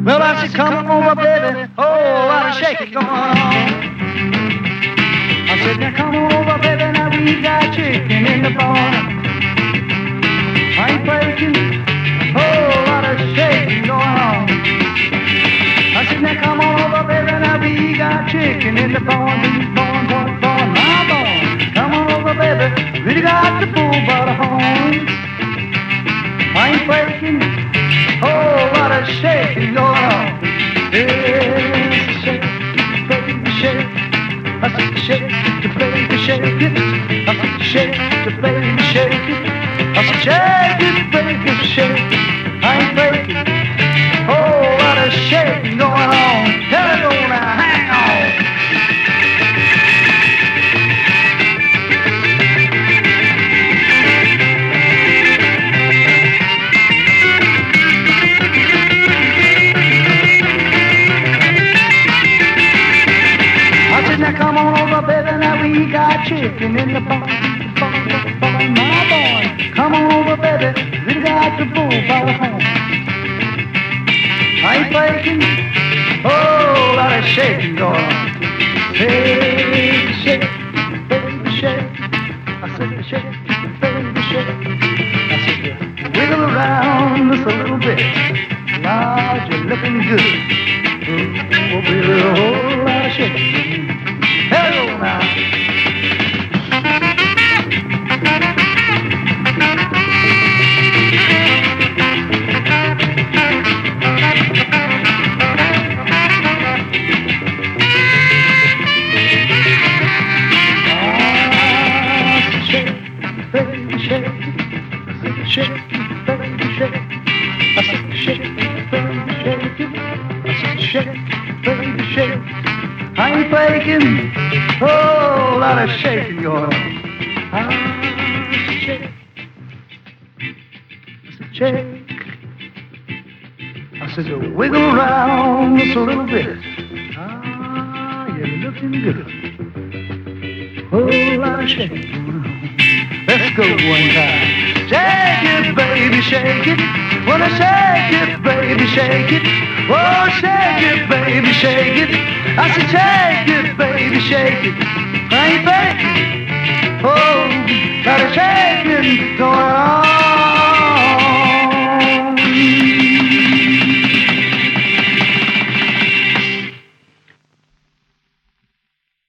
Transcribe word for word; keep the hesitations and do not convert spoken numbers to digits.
Well, I said, come on over, baby. Oh, lot of shaking going on. I said, now come on over, baby. Now we got chicken in the barn. I ain't breaking. Oh, lot of shaking going on. I said, now come on over, baby. Now we got chicken in the barn. Barn, barn, barn, my barn. Come on over, baby. Really got the bull by the horns. I ain't breaking. Oh, lot of shaking going on. Yes, shake it, baby, shake it. I said, shake it, baby, shake it. I said, shake it, baby, shake it. I said, shake it, baby, shake it. I ain't breaking. Oh, lot of shaking going on. Tell it on now, hang on. Now come on over, baby, now we got chicken in the barn, barn, barn, my barn. Come on over, baby, we got the bull by the horn. I ain't breaking, oh, lot of shaking going on. Baby, shake, baby, shake. I said, shake, baby, shake. I said, wiggle around just a little bit. Lord, you're looking good. Oh, baby, a whole lot of shaking. Hello now. Ah, shake, baby, shake. Shake, baby, shake. I said, shake, baby, shake. I said, shake, baby, shake. I ain't breaking. Oh, lot of shaking going on. Ah, shake. I said, shake. I said, wiggle around just a little bit. Ah, you're looking good. Oh, lot of shaking going on. Let's go one time. Shake it, baby, shake it. Wanna shake it, baby, shake it. Oh, shake it, baby, shake it. I said, shake it, baby, shake it. I ain't breaking.